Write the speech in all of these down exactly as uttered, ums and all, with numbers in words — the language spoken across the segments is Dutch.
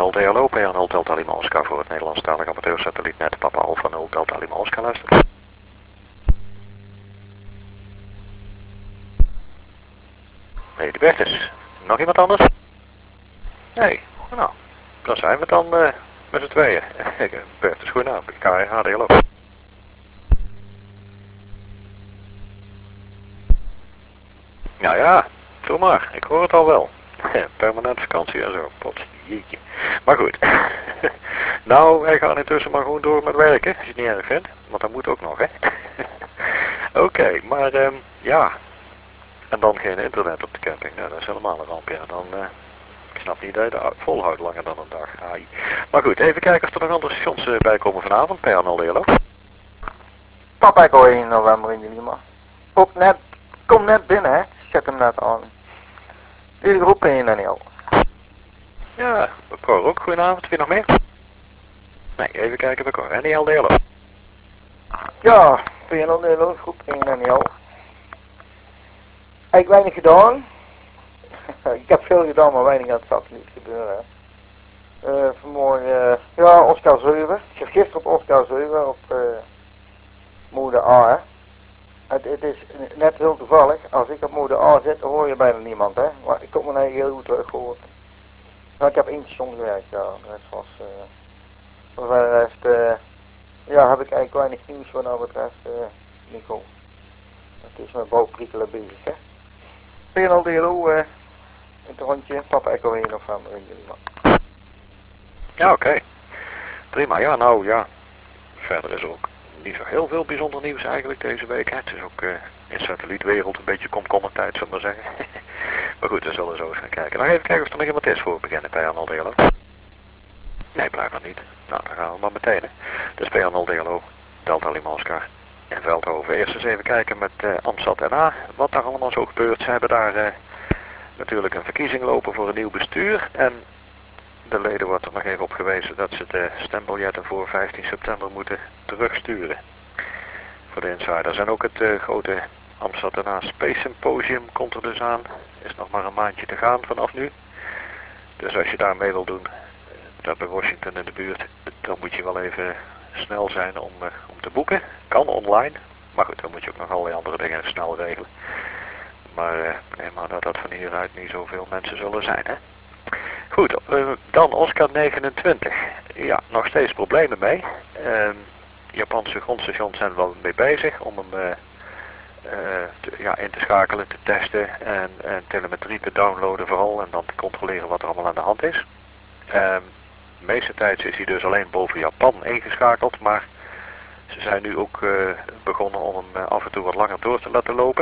nul D L O, P R nul Delta Lima Oscar voor het Nederlandstalige amateursatellietnet Papa Alpha nul Delta Lima Oscar luisteren. Nee, de Bertus. Nog iemand anders? Nee, nou, dan zijn we dan uh, met z'n tweeën. Bertus, goedenavond, K R H D L O. Nou ja, doe maar, ik hoor het al wel. Permanent vakantie en zo, pot, jeetje. Maar goed, nou, wij gaan intussen maar gewoon door met werken, als je het niet erg vindt. Want dat moet ook nog, hè. Oké, okay, maar um, ja, en dan geen internet op de camping, nou, dat is helemaal een ramp, ja. Dan, uh, ik snap niet dat je dat volhoudt langer dan een dag. Ai. Maar goed, even kijken of er nog andere stations uh, bij komen vanavond, P R nul D L O. Papa Echo één November in Lima. Ook net, kom net binnen, hè. Zet hem net aan. Jullie groep één, Daniel. Ja, Cor ook, goedenavond, wie nog meer? Nee, even kijken bij Cor, N I L D L O. Ja, P R nul D L O, groep één, Daniel. Ik heb weinig gedaan. Ik heb veel gedaan, maar weinig aan het satelliet gebeuren. Uh, vanmorgen, uh, ja, Oscar zeven. Ik heb gisteren op Oscar zeven op uh, mode A, hè. Het, het is net heel toevallig, als ik op mode A zit, dan hoor je bijna niemand, hè. Maar ik kom me eigenlijk heel goed terug gehoord. Nou, ik heb één station gewerkt, ja. De rest was, uh, voor de rest, uh, ja, heb ik eigenlijk weinig nieuws wat dat betreft, uh, Nico. Het is met bouwprikkelen bezig, hè. P R nul D L O, uh, in het rondje, Papa Echo één of van jullie man. Ja, oké. Okay. Prima, ja, nou ja. Verder is er ook niet zo heel veel bijzonder nieuws eigenlijk deze week. Hè. Het is ook uh, in satellietwereld een beetje komkommertijd, zullen we maar zeggen. Maar goed, we zullen zo eens gaan kijken. Nou, even kijken of er nog iemand is voor we beginnen, P R nul D L O. Nee, blijkbaar niet. Nou, dan gaan we maar meteen, hè. Dus P R nul D L O, Delta Lima Oscar in Veldhoven. Eerst eens even kijken met uh, Amsat N A, wat daar allemaal zo gebeurt. Ze hebben daar uh, natuurlijk een verkiezing lopen voor een nieuw bestuur. En de leden wordt er nog even op gewezen dat ze de stembiljetten voor vijftien september moeten terugsturen. Voor de insiders. En ook het uh, grote Amsterdam N A Space Symposium komt er dus aan. Is nog maar een maandje te gaan vanaf nu. Dus als je daar mee wil doen, daar bij Washington in de buurt, dan moet je wel even snel zijn om, uh, om te boeken. Kan online, maar goed, dan moet je ook nog allerlei andere dingen snel regelen. Maar uh, neem maar dat dat van hieruit niet zoveel mensen zullen zijn, hè. Goed, uh, dan Oscar negenentwintig. Ja, nog steeds problemen mee. Uh, Japanse grondstations zijn er wel mee bezig om hem uh, uh, te, ja, in te schakelen, te testen en, en telemetrie te downloaden vooral en dan te controleren wat er allemaal aan de hand is. Uh, de meeste tijd is hij dus alleen boven Japan ingeschakeld, maar ze zijn nu ook uh, begonnen om hem uh, af en toe wat langer door te laten lopen.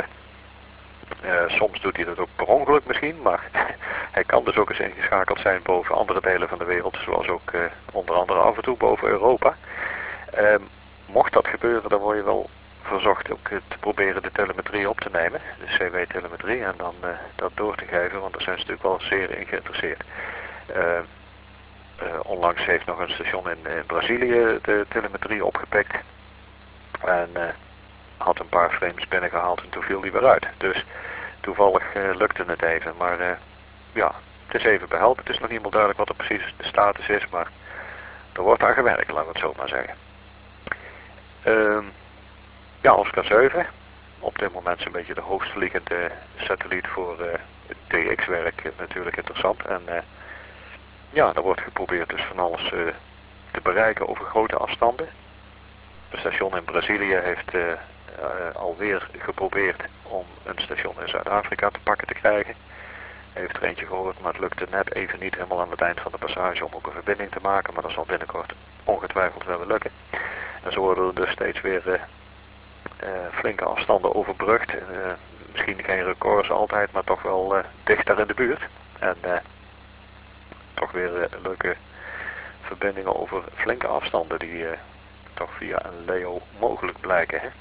Uh, soms doet hij dat ook per ongeluk misschien, maar hij kan dus ook eens ingeschakeld zijn boven andere delen van de wereld, zoals ook uh, onder andere af en toe boven Europa. Uh, mocht dat gebeuren, dan word je wel verzocht ook uh, te proberen de telemetrie op te nemen, de C W-telemetrie, en dan uh, dat door te geven, want daar zijn ze natuurlijk wel zeer in geïnteresseerd. Uh, uh, onlangs heeft nog een station in, in Brazilië de telemetrie opgepikt en uh, had een paar frames binnengehaald en toen viel die weer uit. Dus toevallig uh, lukte het even, maar uh, ja, het is even behelpen. Het is nog niet helemaal duidelijk wat er precies de status is, maar er wordt aan gewerkt, laten we het zo maar zeggen. Uh, ja, Oscar zeven, op dit moment is een beetje de hoogstvliegende satelliet voor uh, T X-werk uh, natuurlijk interessant. En uh, ja, er wordt geprobeerd dus van alles uh, te bereiken over grote afstanden. Het station in Brazilië heeft uh, uh, alweer geprobeerd om een station in Zuid-Afrika te pakken te krijgen. Heeft er eentje gehoord, maar het lukte net even niet helemaal aan het eind van de passage om ook een verbinding te maken. Maar dat zal binnenkort ongetwijfeld wel lukken. En zo worden er dus steeds weer uh, uh, flinke afstanden overbrugd. Uh, misschien geen records altijd, maar toch wel uh, dichter in de buurt. En uh, toch weer uh, leuke verbindingen over flinke afstanden die uh, toch via een Leo mogelijk blijken. Hè?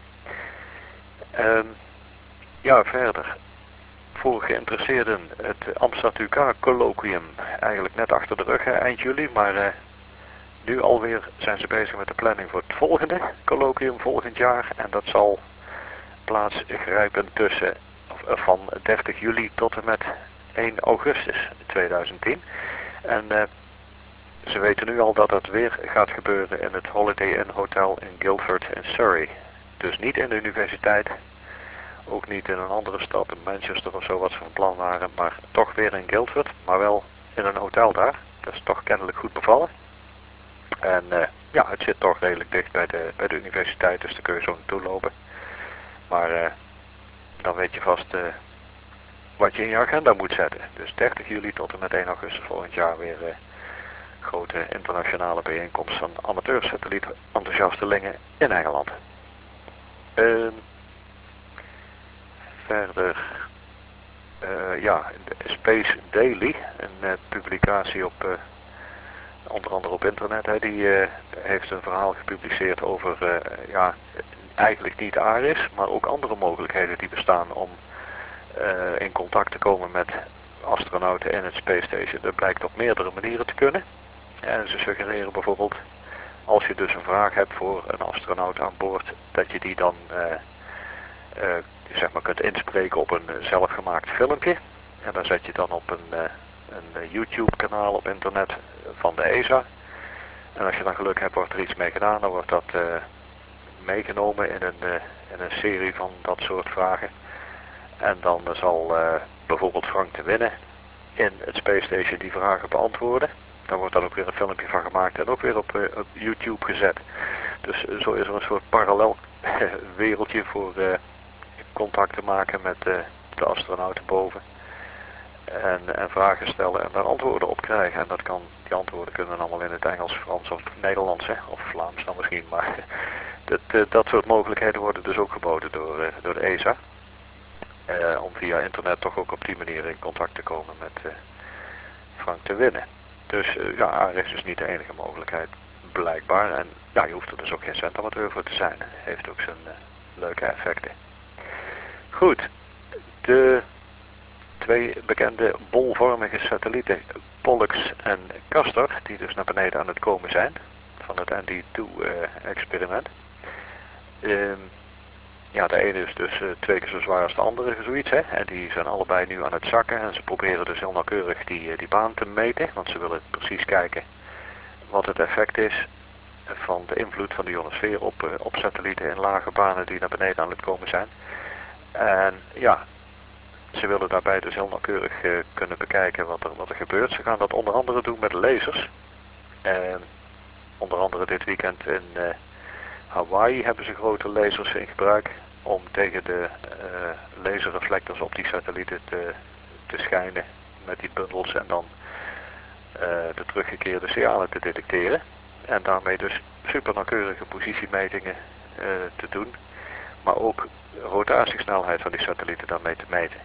Um, ja, verder. Voor geïnteresseerden het Amsterdam U K colloquium eigenlijk net achter de rug, hè, eind juli, maar uh, nu alweer zijn ze bezig met de planning voor het volgende colloquium volgend jaar en dat zal plaats grijpen tussen of, van dertig juli tot en met één augustus tweeduizend tien. En uh, ze weten nu al dat het weer gaat gebeuren in het Holiday Inn Hotel in Guildford in Surrey. Dus niet in de universiteit, ook niet in een andere stad, in Manchester of zo wat ze van plan waren, maar toch weer in Guildford, maar wel in een hotel daar. Dat is toch kennelijk goed bevallen. En uh, ja, het zit toch redelijk dicht bij de, bij de universiteit, dus daar kun je zo naartoe lopen. Maar uh, dan weet je vast uh, wat je in je agenda moet zetten. Dus dertig juli tot en met één augustus volgend jaar weer uh, grote internationale bijeenkomst van amateursatelliet enthousiastelingen in Engeland. Uh, verder, uh, ja, Space Daily, een uh, publicatie op, uh, onder andere op internet, hè, die uh, heeft een verhaal gepubliceerd over, uh, ja, eigenlijk niet Ares, maar ook andere mogelijkheden die bestaan om uh, in contact te komen met astronauten in het Space Station. Dat blijkt op meerdere manieren te kunnen. En ze suggereren bijvoorbeeld, als je dus een vraag hebt voor een astronaut aan boord, dat je die dan uh, uh, zeg maar kunt inspreken op een uh, zelfgemaakt filmpje. En dan zet je dan op een, uh, een YouTube kanaal op internet van de E S A. En als je dan geluk hebt, wordt er iets mee gedaan, dan wordt dat uh, meegenomen in een, uh, in een serie van dat soort vragen. En dan zal uh, bijvoorbeeld Frank de Winne in het Space Station die vragen beantwoorden. Dan wordt daar ook weer een filmpje van gemaakt en ook weer op, uh, op YouTube gezet. Dus uh, zo is er een soort parallel wereldje voor uh, contact te maken met uh, de astronauten boven. En, en vragen stellen en daar antwoorden op krijgen. En dat kan, die antwoorden kunnen allemaal in het Engels, Frans of Nederlands, hè, of Vlaams dan misschien. Maar dat, uh, dat soort mogelijkheden worden dus ook geboden door, uh, door de E S A. Uh, om via internet toch ook op die manier in contact te komen met uh, Frank de Winne. Dus uh, ja, Ares is niet de enige mogelijkheid, blijkbaar. En ja, je hoeft er dus ook geen centamateur voor te zijn. Het heeft ook zijn uh, leuke effecten. Goed, de twee bekende bolvormige satellieten, Pollux en Castor, die dus naar beneden aan het komen zijn, van het N D twee-experiment. Uh, um, Ja, de ene is dus uh, twee keer zo zwaar als de andere, zoiets, hè. En die zijn allebei nu aan het zakken en ze proberen dus heel nauwkeurig die, uh, die baan te meten. Want ze willen precies kijken wat het effect is van de invloed van de ionosfeer op, uh, op satellieten in lage banen die naar beneden aan het komen zijn. En ja, ze willen daarbij dus heel nauwkeurig uh, kunnen bekijken wat er, wat er gebeurt. Ze gaan dat onder andere doen met lasers. En onder andere dit weekend in uh, Hawaii hebben ze grote lasers in gebruik om tegen de uh, laserreflectors op die satellieten te, te schijnen met die bundels en dan uh, de teruggekeerde signalen te detecteren. En daarmee dus super nauwkeurige positiemetingen uh, te doen, maar ook rotatiesnelheid van die satellieten daarmee te meten.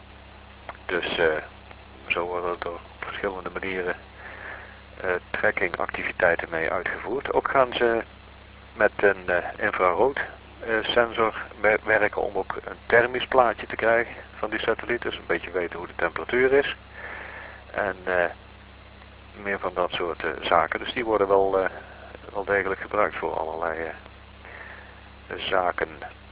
Dus uh, zo worden er op verschillende manieren uh, trackingactiviteiten mee uitgevoerd. Ook gaan ze met een uh, infrarood uh, sensor werken om ook een thermisch plaatje te krijgen van die satelliet. Dus een beetje weten hoe de temperatuur is. En uh, meer van dat soort uh, zaken. Dus die worden wel, uh, wel degelijk gebruikt voor allerlei uh, zaken.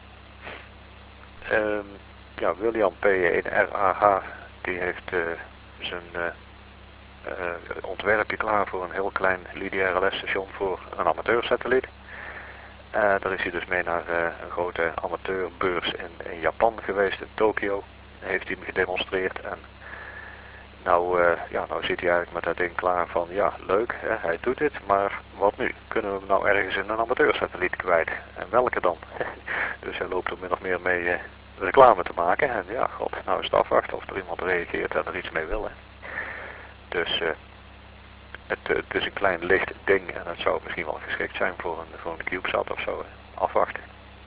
Um, ja, William P één R A H die heeft uh, zijn uh, uh, ontwerpje klaar voor een heel klein L I D R L S-station voor een amateursatelliet. Uh, daar is hij dus mee naar uh, een grote amateurbeurs in, in Japan geweest, in Tokio. Heeft hij hem gedemonstreerd en nou, uh, ja, nou zit hij eigenlijk met dat ding klaar van, ja, leuk, hè, hij doet dit, maar wat nu? Kunnen we hem nou ergens in een amateursatelliet kwijt? En welke dan? Dus hij loopt er min of meer mee uh, reclame te maken. En ja, god, nou is het afwachten of er iemand reageert en er iets mee wil. Hè. Dus uh, het, het is een klein licht ding en het zou misschien wel geschikt zijn voor een, voor een CubeSat of zo. Hè. Afwachten.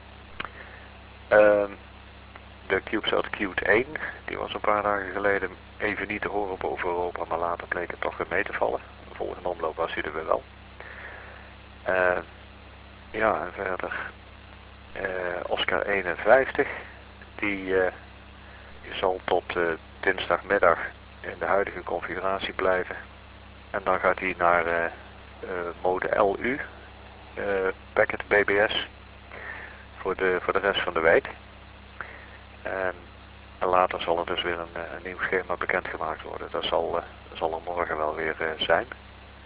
Uh, de CubeSat Qt één, die was een paar dagen geleden even niet te horen boven Europa, maar later bleek het toch weer mee te vallen. De volgende omloop was hij er weer wel. Uh, ja, en verder uh, Oscar eenenvijftig, die, uh, die zal tot uh, dinsdagmiddag in de huidige configuratie blijven. En dan gaat hij naar uh, uh, mode L U, uh, Packet B B S, voor de, voor de rest van de week. En En later zal er dus weer een, een nieuw schema bekendgemaakt worden. Dat zal, uh, dat zal er morgen wel weer uh, zijn.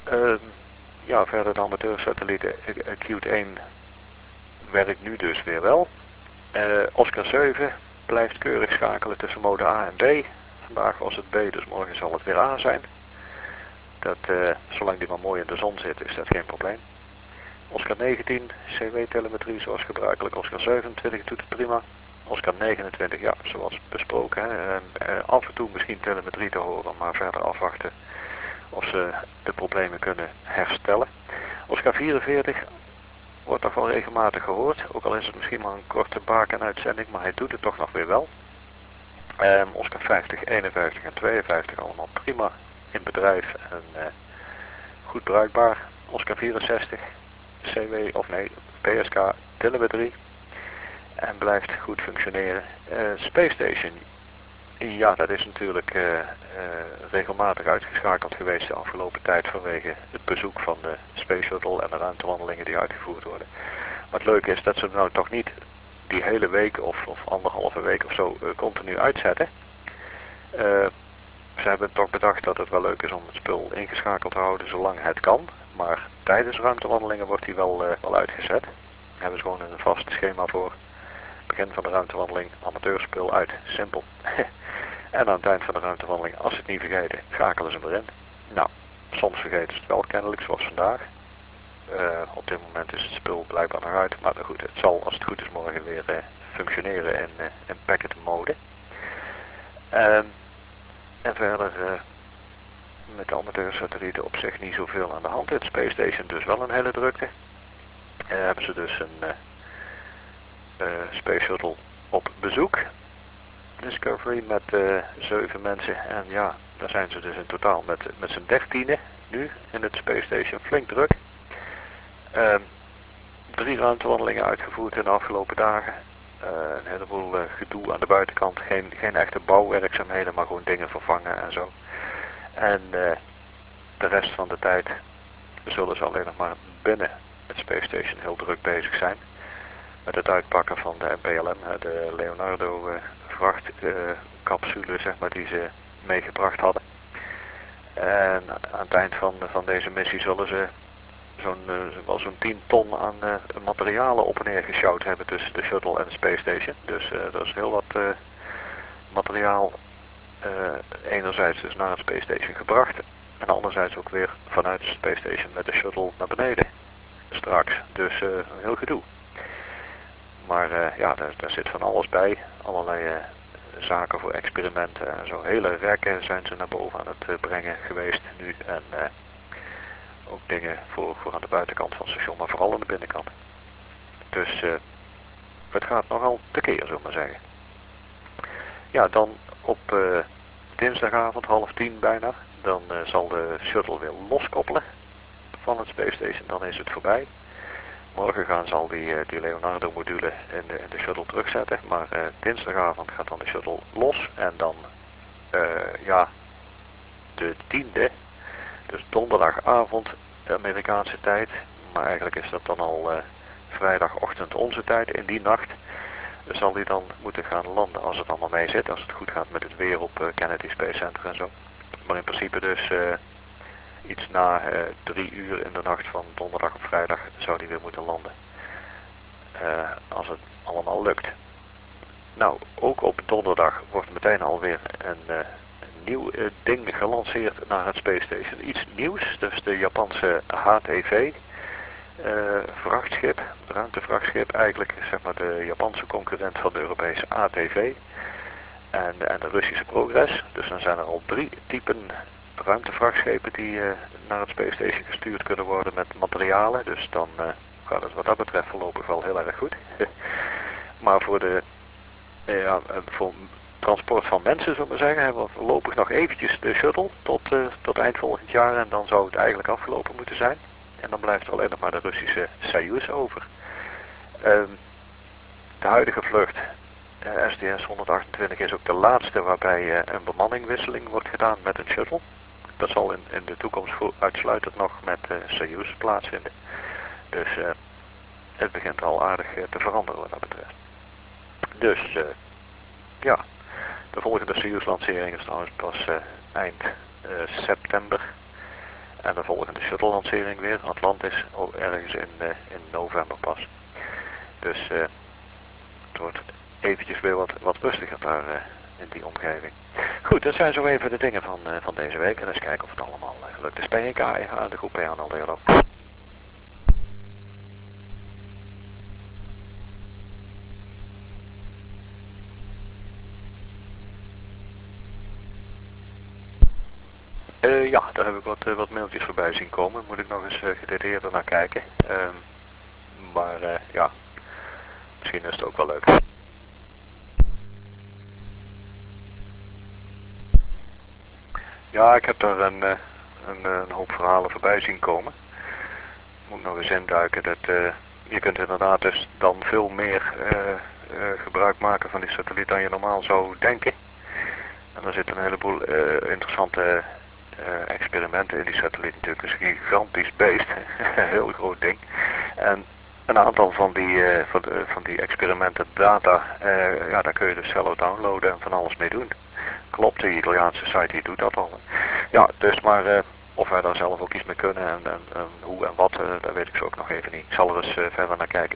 Uh, ja, verder de amateursatellieten Cute één werkt nu dus weer wel. Uh, Oscar zeven blijft keurig schakelen tussen mode A en B. Vandaag was het B, dus morgen zal het weer A zijn. Dat, uh, zolang die maar mooi in de zon zit, is dat geen probleem. Oscar negentien, C W-telemetrie zoals gebruikelijk. Oscar zevenentwintig doet het prima. Oscar negenentwintig, ja, zoals besproken. Hè. Uh, uh, af en toe misschien telemetrie te horen, maar verder afwachten of ze de problemen kunnen herstellen. Oscar vierenveertig wordt toch wel regelmatig gehoord. Ook al is het misschien maar een korte baken-uitzending, maar hij doet het toch nog weer wel. Um, Oscar vijftig, eenenvijftig en tweeënvijftig allemaal prima in bedrijf en uh, goed bruikbaar. Oscar vierenzestig, C W of nee, P S K telemetrie en blijft goed functioneren. Uh, Space Station, ja, dat is natuurlijk uh, uh, regelmatig uitgeschakeld geweest de afgelopen tijd vanwege het bezoek van de Space Shuttle en de ruimtewandelingen die uitgevoerd worden. Maar het leuke is dat ze nou toch niet die hele week of, of anderhalve week of zo uh, continu uitzetten. Uh, ze hebben toch bedacht dat het wel leuk is om het spul ingeschakeld te houden zolang het kan. Maar tijdens ruimtewandelingen wordt die wel, uh, wel uitgezet. Daar hebben ze gewoon een vast schema voor. Begin van de ruimtewandeling, amateurspul uit. Simpel. En aan het eind van de ruimtewandeling, als ze het niet vergeten, schakelen ze hem erin. Nou, soms vergeten ze het wel kennelijk, zoals vandaag. Uh, op dit moment is het spul blijkbaar nog uit, maar goed, het zal als het goed is morgen weer uh, functioneren in, uh, in packet mode. Uh, en verder uh, met de amateursatellieten op zich niet zoveel aan de hand. Het Space Station dus wel een hele drukte. Uh, hebben ze dus een uh, uh, Space Shuttle op bezoek. Discovery met uh, zeven mensen en ja, daar zijn ze dus in totaal met, met z'n dertienen nu in het Space Station, flink druk. Uh, drie ruimtewandelingen uitgevoerd in de afgelopen dagen. Uh, een heleboel uh, gedoe aan de buitenkant, geen, geen echte bouwwerkzaamheden, maar gewoon dingen vervangen en zo. En uh, de rest van de tijd zullen ze alleen nog maar binnen het Space Station heel druk bezig zijn. Met het uitpakken van de P L M, de Leonardo uh, vrachtcapsule, uh, zeg maar, die ze meegebracht hadden. En aan het eind van, van deze missie zullen ze zo'n uh, wel zo'n tien ton aan uh, materialen op en neer gesjouwd hebben tussen de shuttle en de Space Station. Dus uh, dat is heel wat uh, materiaal uh, enerzijds dus naar het Space Station gebracht en anderzijds ook weer vanuit de Space Station met de shuttle naar beneden straks. Dus uh, heel gedoe. Maar uh, ja, daar, daar zit van alles bij. Allerlei uh, zaken voor experimenten en zo. Hele rekken zijn ze naar boven aan het uh, brengen geweest nu. En uh, ook dingen voor, voor aan de buitenkant van het station, maar vooral aan de binnenkant. Dus uh, het gaat nogal tekeer, zullen we maar zeggen. Ja, dan op uh, dinsdagavond, half tien bijna, dan uh, zal de shuttle weer loskoppelen van het Space Station. Dan is het voorbij. Morgen gaan ze al die, die Leonardo module in de, in de shuttle terugzetten, maar uh, dinsdagavond gaat dan de shuttle los en dan, uh, ja, de tiende, dus donderdagavond Amerikaanse tijd, maar eigenlijk is dat dan al uh, vrijdagochtend onze tijd, in die nacht zal die dan moeten gaan landen als het allemaal mee zit, als het goed gaat met het weer op uh, Kennedy Space Center en zo. Maar in principe dus uh, iets na uh, drie uur in de nacht van donderdag op vrijdag zou die weer moeten landen. Uh, als het allemaal lukt. Nou, ook op donderdag wordt meteen alweer een, uh, een nieuw uh, ding gelanceerd naar het Space Station. Iets nieuws, dus de Japanse H T V uh, vrachtschip, ruimtevrachtschip, eigenlijk zeg maar de Japanse concurrent van de Europese A T V en, en de Russische Progress. Dus dan zijn er al drie typen ruimtevrachtschepen die uh, naar het Space Station gestuurd kunnen worden met materialen. Dus dan uh, gaat het wat dat betreft voorlopig wel heel erg goed. Maar voor de uh, ja, voor transport van mensen, zullen we zeggen, hebben we voorlopig nog eventjes de shuttle tot, uh, tot eind volgend jaar en dan zou het eigenlijk afgelopen moeten zijn. En dan blijft er alleen nog maar de Russische Soyuz over. Uh, de huidige vlucht uh, S D S honderdachtentwintig is ook de laatste waarbij uh, een bemanningwisseling wordt gedaan met een shuttle. Dat zal in, in de toekomst voor uitsluitend nog met uh, Soyuz plaatsvinden. Dus uh, het begint al aardig uh, te veranderen wat dat betreft. Dus uh, ja, de volgende Soyuz lancering is trouwens pas uh, eind uh, september. En de volgende shuttle lancering weer, Atlantis, oh, ergens in, uh, in november pas. Dus uh, het wordt eventjes weer wat, wat rustiger daar uh, in die omgeving. Goed, dat zijn zo even de dingen van, uh, van deze week. En eens kijken of het allemaal uh, gelukt is. P N K, uh, de groep P aan al hallo. Uh, ja, daar heb ik wat, uh, wat mailtjes voorbij zien komen. Moet ik nog eens uh, gedetailleerder naar kijken. Uh, maar uh, ja, misschien is het ook wel leuk. Ja, ik heb daar een, uh, een, een hoop verhalen voorbij zien komen. Moet nog eens induiken. Dat, uh, je kunt inderdaad dus dan veel meer uh, uh, gebruik maken van die satelliet dan je normaal zou denken. En er zitten een heleboel uh, interessante uh, experimenten in die satelliet natuurlijk. Het is een gigantisch beest, een heel groot ding. En een aantal van die, uh, van, de, van die experimenten data, uh, ja, daar kun je dus zelf downloaden en van alles mee doen. Klopt, de Italiaanse site die doet dat al. Ja, dus maar uh, of wij daar zelf ook iets mee kunnen en, en, en hoe en wat, uh, dat weet ik zo ook nog even niet. Ik zal er eens uh, verder naar kijken.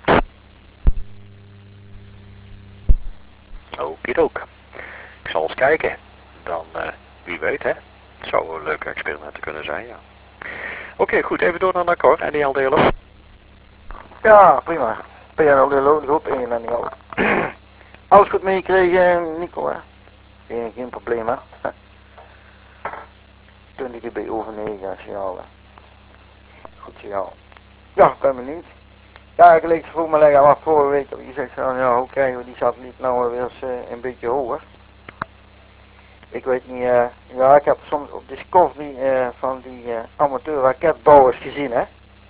Okidook. Ik zal eens kijken. Dan, uh, wie weet hè. Het zou leuke experimenten kunnen zijn, ja. Oké, okay, goed. Even door naar Cor en die L D L O. Ja, prima. P N L D L O, de groep één en die al. Alles goed meegekregen, Nico, hè? Geen, geen probleem, hè? twintig dB over negen signaal, hè? Goed signaal. Ja, ik ben benieuwd. Ja, ik leek vroeg me leggen af vorige week. Je zegt van, ja, hoe krijgen we die satelliet nou weer eens uh, een beetje hoger? Ik weet niet, uh, ja, ik heb soms op Discovery uh, van die uh, amateur raketbouwers gezien, hè?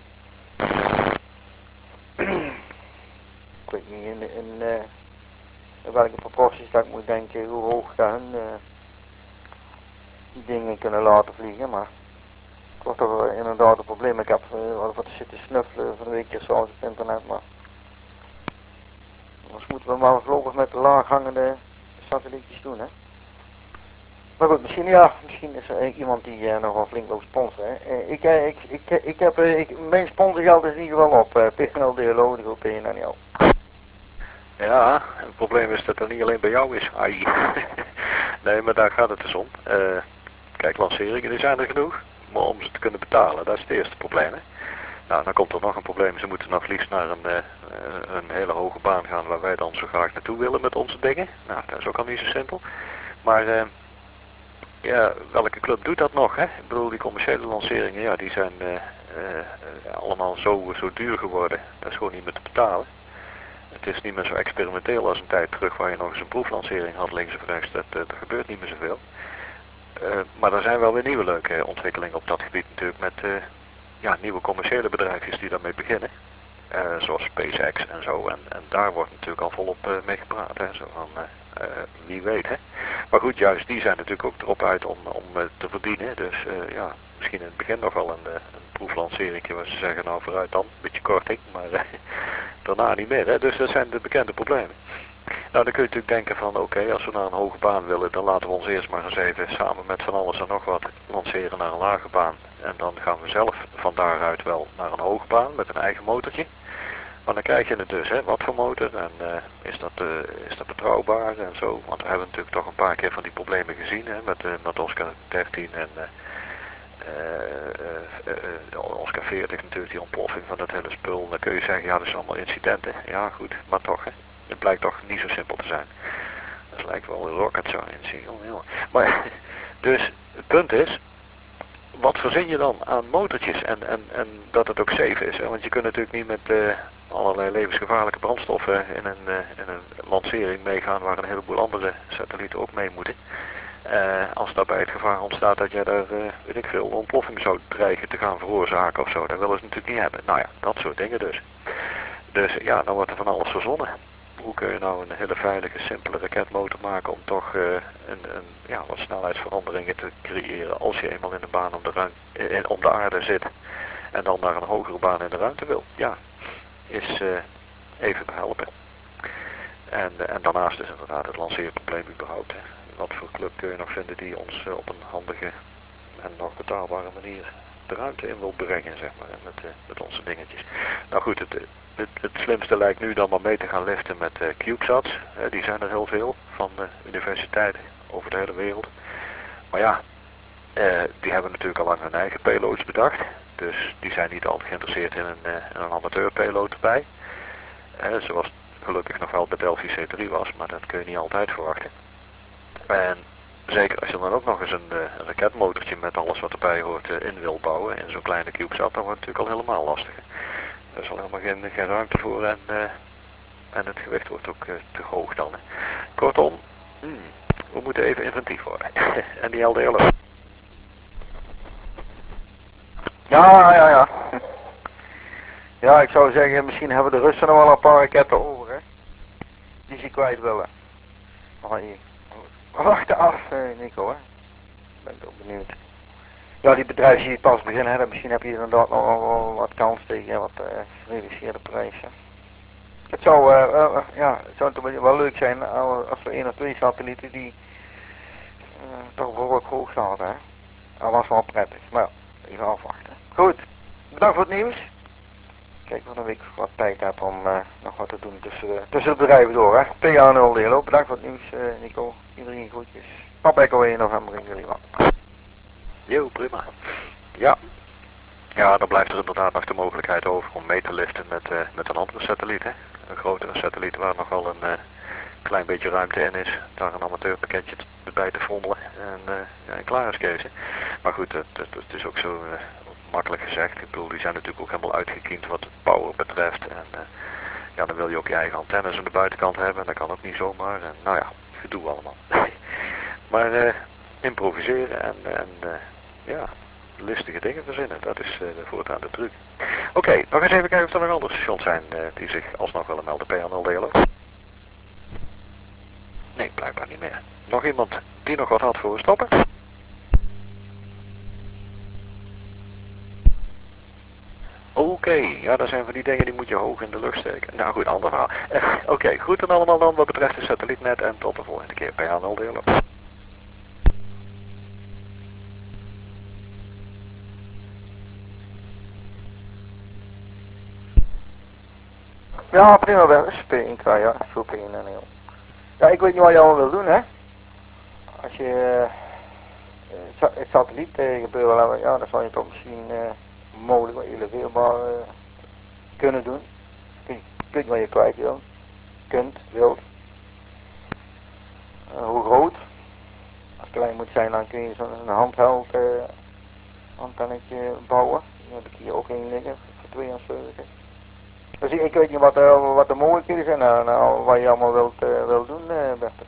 Ik weet niet in, in, uh, in welke proporties dat ik moet denken, hoe hoog dat hun uh, die dingen kunnen laten vliegen, maar het was toch uh, inderdaad een probleem. Ik heb uh, wat, wat zitten snuffelen van een weekje zoals op internet, maar anders moeten we maar voorlopig met de laaghangende satellietjes doen, hè? Maar goed, misschien, ja, misschien is er uh, iemand die uh, nog wel flink wil sponsoren. Uh, ik, uh, ik, ik, ik heb, uh, ik, mijn sponsorgeld is in ieder geval op. Uh, P N L D L O, de groep één en jou. Ja, het probleem is dat dat niet alleen bij jou is. Ai. Nee, maar daar gaat het dus om. Uh, kijk, lanceringen die zijn er genoeg. Maar om ze te kunnen betalen, dat is het eerste probleem. Hè? Nou, dan komt er nog een probleem. Ze moeten nog liefst naar een, uh, een hele hoge baan gaan waar wij dan zo graag naartoe willen met onze dingen. Nou, dat is ook al niet zo simpel. Maar... Uh, Ja, welke club doet dat nog, hè? Ik bedoel, die commerciële lanceringen, ja, die zijn uh, uh, allemaal zo, zo duur geworden. Dat is gewoon niet meer te betalen. Het is niet meer zo experimenteel als een tijd terug waar je nog eens een proeflancering had links of rechts. Dat, uh, dat gebeurt niet meer zoveel. Uh, maar er zijn wel weer nieuwe leuke ontwikkelingen op dat gebied natuurlijk met uh, ja, nieuwe commerciële bedrijfjes die daarmee beginnen. Uh, zoals SpaceX en zo. En, en daar wordt natuurlijk al volop uh, mee gepraat. Hè? Zo van, uh, uh, wie weet, hè. Maar goed, juist die zijn natuurlijk ook erop uit om, om uh, te verdienen. Dus uh, ja, misschien in het begin nog wel een, uh, een proeflancering waar ze zeggen, nou vooruit dan, een beetje korting. Maar uh, daarna niet meer, hè. Dus dat zijn de bekende problemen. Nou, dan kun je natuurlijk denken van, oké, okay, als we naar een hoge baan willen, dan laten we ons eerst maar eens even samen met van alles en nog wat lanceren naar een lage baan. En dan gaan we zelf van daaruit wel naar een hoge baan met een eigen motortje. Maar dan krijg je het dus, hè, wat voor motor en uh, is, dat, uh, is dat betrouwbaar en zo. Want we hebben natuurlijk toch een paar keer van die problemen gezien, hè, met, uh, met Oscar dertien en uh, uh, uh, uh, Oscar veertig natuurlijk, die ontploffing van dat hele spul. Dan kun je zeggen, ja, dat zijn allemaal incidenten. Ja, goed, maar toch, hè. Het blijkt toch niet zo simpel te zijn. Dat lijkt wel een rocket science. Maar, dus, het punt is, wat verzin je dan aan motortjes en, en, en dat het ook safe is? Hè? Want je kunt natuurlijk niet met uh, allerlei levensgevaarlijke brandstoffen in een, uh, in een lancering meegaan waar een heleboel andere satellieten ook mee moeten. Uh, als daarbij het gevaar ontstaat dat jij daar, uh, weet ik veel, een ontploffing zou dreigen te gaan veroorzaken of zo. Dat willen ze natuurlijk niet hebben. Nou ja, dat soort dingen dus. Dus ja, dan wordt er van alles verzonnen. Hoe kun je nou een hele veilige, simpele raketmotor maken om toch uh, een, een, ja, wat snelheidsveranderingen te creëren als je eenmaal in de baan om de, ruim, in, om de aarde zit en dan naar een hogere baan in de ruimte wil. Ja, is uh, even behelpen. En, uh, en daarnaast is inderdaad het lanceerprobleem überhaupt. Hè. Wat voor club kun je nog vinden die ons uh, op een handige en nog betaalbare manier de ruimte in wil brengen, zeg maar, met, uh, met onze dingetjes. Nou goed, het, het, het slimste lijkt nu dan maar mee te gaan liften met uh, CubeSats. Uh, die zijn er heel veel van uh, universiteiten over de hele wereld. Maar ja, uh, die hebben natuurlijk al lang hun eigen payloads bedacht. Dus die zijn niet altijd geïnteresseerd in een, uh, in een amateur payload erbij. Uh, zoals gelukkig nog wel bij Delphi C drie was, maar dat kun je niet altijd verwachten. En zeker als je dan ook nog eens een, uh, een raketmotortje met alles wat erbij hoort uh, in wil bouwen in zo'n kleine CubeSat, dan wordt het natuurlijk al helemaal lastig. Er is al helemaal geen, geen ruimte voor en, uh, en het gewicht wordt ook uh, te hoog dan. Hè. Kortom, hmm, we moeten even inventief worden. En die L D L O. Ja, ja, ja. Ja, ik zou zeggen, misschien hebben de Russen nog wel een paar raketten over, hè. Die ze kwijt willen. Oh, hier. Wacht af, eh, Nico, hè. Ben ik ook benieuwd. Ja, die bedrijven die pas beginnen, hè, misschien heb je inderdaad nog wel wat kans tegen wat uh, gereduceerde prijzen. Het zou, uh, uh, ja, het zou toch wel leuk zijn uh, als we één of twee satellieten die uh, toch behoorlijk hoog zaten, hè. Dat was wel prettig, maar ja, even afwachten. Goed, bedankt voor het nieuws. Kijk, wat een week wat tijd heb om uh, nog wat te doen tussen, uh, tussen de bedrijven door, hè. P A nul deel, bedankt voor het nieuws, uh, Nico. Iedereen groetjes. Papa Echo in november in jullie wat. Jo, prima. Ja. Ja, dan blijft er inderdaad nog de mogelijkheid over om mee te liften met, uh, met een andere satelliet, hè. Een grotere satelliet waar nog wel een uh, klein beetje ruimte in is. Daar een amateurpakketje erbij te frommelen en, uh, ja, en klaar is Kees. Maar goed, het, het, het is ook zo uh, makkelijk gezegd. Ik bedoel, die zijn natuurlijk ook helemaal uitgekiend wat het power betreft. En uh, ja, dan wil je ook je eigen antennes aan de buitenkant hebben. En dat kan ook niet zomaar. En, nou ja, gedoe allemaal. Maar uh, improviseren en, en uh, ja, listige dingen verzinnen. Dat is uh, voortaan de truc. Oké, okay, nog eens even kijken of er nog andere stations zijn uh, die zich alsnog willen melden. P A nul delen. Nee, blijkbaar niet meer. Nog iemand die nog wat had voor we stoppen? Oké, okay, ja, dat zijn van die dingen die moet je hoog in de lucht steken. Nou goed, ander verhaal. Uh, Oké, okay, groeten allemaal dan wat betreft de satellietnet en tot de volgende keer. P A nul delen. Ja, prima wel. P één K, ja. Zo P één N L. Ja, ik weet niet wat je allemaal wil doen, hè. Als je uh, het satelliet uh, gebeuren laten, ja, dan zou je toch misschien uh, mogelijk wat eleveerbaar uh, kunnen doen. Je kunt wat je kwijt wil. Kunt, wilt. Uh, hoe groot? Als het klein moet zijn, dan kun je zo'n handheld uh, antennetje bouwen. Die heb ik hier ook in liggen, voor tweeënzeventig. Dus ik, ik weet niet wat, uh, wat de mogelijkheden zijn, nou, nou, wat je allemaal wilt, uh, wilt doen, uh, Berthe.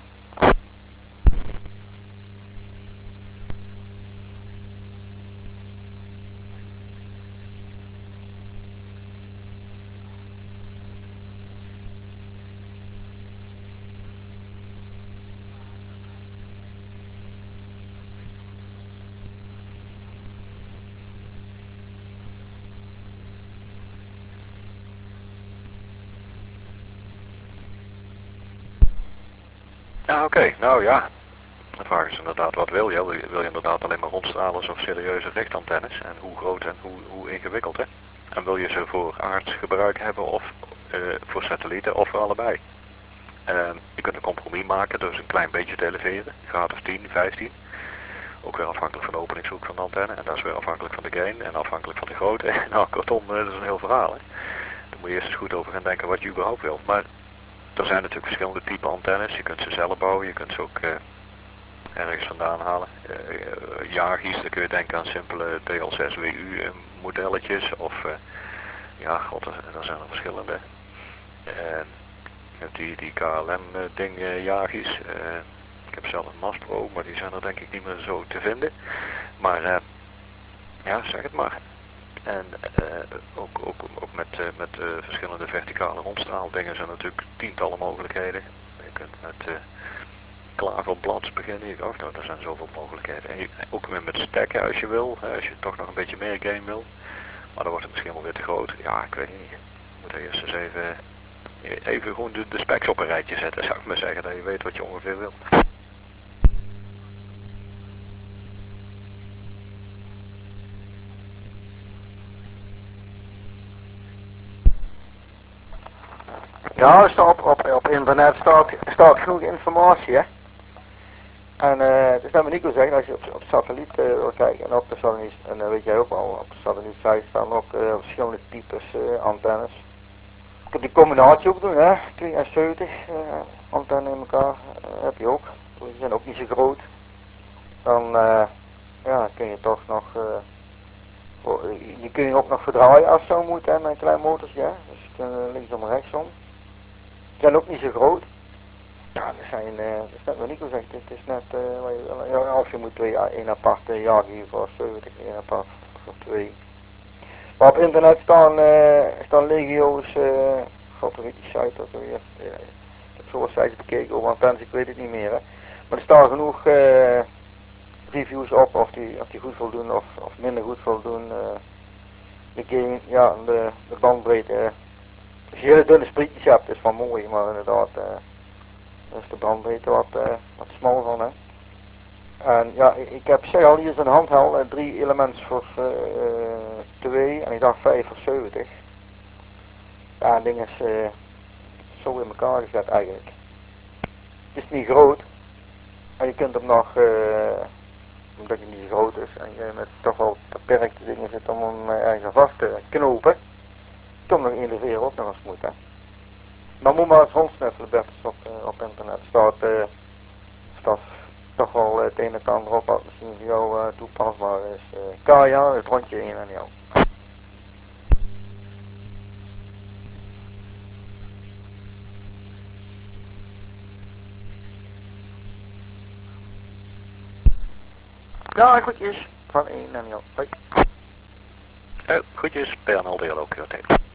Ja, oké. Okay. Nou ja. De vraag is inderdaad, wat wil je? Wil je, wil je inderdaad alleen maar rondstralers of serieuze richtantennes? En hoe groot en hoe, hoe ingewikkeld, hè? En wil je ze voor aardsgebruik hebben of uh, voor satellieten of voor allebei? Uh, je kunt een compromis maken, dus een klein beetje te eleveren. Graad of tien, vijftien. Ook weer afhankelijk van de openingshoek van de antenne. En dat is weer afhankelijk van de gain en afhankelijk van de grootte. Nou, kortom, uh, dat is een heel verhaal, hè? Daar moet je eerst eens goed over gaan denken wat je überhaupt wilt. Maar er zijn natuurlijk verschillende typen antennes. Je kunt ze zelf bouwen, je kunt ze ook uh, ergens vandaan halen. Uh, uh, Yagis, dan kun je denken aan simpele D L zes W U uh, modelletjes. Of, uh, ja, god, er zijn er verschillende. Uh, je hebt die, die K L M uh, ding uh, Yagis. Uh, ik heb zelf een Mastro, maar die zijn er denk ik niet meer zo te vinden. Maar, uh, ja, zeg het maar. En uh, ook, ook, ook met, uh, met uh, verschillende verticale rondstraaldingen zijn natuurlijk tientallen mogelijkheden. Je kunt met uh, klaverblads beginnen. Oh, nou, er zijn zoveel mogelijkheden. En je, ook weer met stekken als je wil, hè, als je toch nog een beetje meer game wil. Maar dan wordt het misschien wel weer te groot. Ja, ik weet niet. Je moet eerst eens even, even gewoon de, de specs op een rijtje zetten, zou ik maar zeggen. Dat je weet wat je ongeveer wil. Ja, er staat op, op, op internet staat, staat genoeg informatie, hè. En uh, het is net wat Nico zegt, als je op, op satelliet uh, wil kijken, en op de satelliet, en dat weet jij ook al, op de satellietsite staan ook uh, verschillende types uh, antennes. Je kunt die combinatie ook doen, hè, twee en zeventig uh, antennen in elkaar, uh, heb je ook. Die zijn ook niet zo groot. Dan uh, ja, kun je toch nog, uh, voor, je kun je ook nog verdraaien als het zo moet, hè, met een klein motortje, hè. Dus je kunt uh, linksom en rechtsom. Die zijn ook niet zo groot. Ja, dat zijn, uh, dat is net wat Nico zegt, het is net, uh, ja, of je moet twee, één apart uh, jagen voor zeventig, één apart voor twee. Maar op internet staan, uh, staan legio's, uh, god, hoe heet die site ook weer, uh, ik heb zoveel sites bekeken over antennes, ik weet het niet meer, hè. Maar er staan genoeg uh, reviews op of die, of die goed voldoen of, of minder goed voldoen. Uh, de game, ja, de, de bandbreedte, uh, als je hele dunne sprietjes hebt, is wel mooi, maar inderdaad, uh, dat is de bandbreedte wat, uh, wat smal van, hè. En ja, ik, ik heb zeg al, hier is een handheld, uh, drie elements voor uh, twee en ik dacht vijf voor zeventig. Ja, het ding is uh, zo in elkaar gezet eigenlijk. Het is niet groot, maar je kunt hem nog, uh, omdat hij niet zo groot is en je met toch wel beperkte dingen zit om hem uh, ergens aan vast te knopen, kom nog in de wereld ook nog eens moet, hè. Maar moet maar eens rondsnuffelen, Bertus, op, uh, op internet. Staat, uh, staat toch wel uh, het ene en ander op wat misschien voor jou uh, toepasbaar is. Uh, Kaya, het rondje in en jou. Ja, goedjes. Van één en jou. Hoi. Oh, goedjes, P N L D L ook,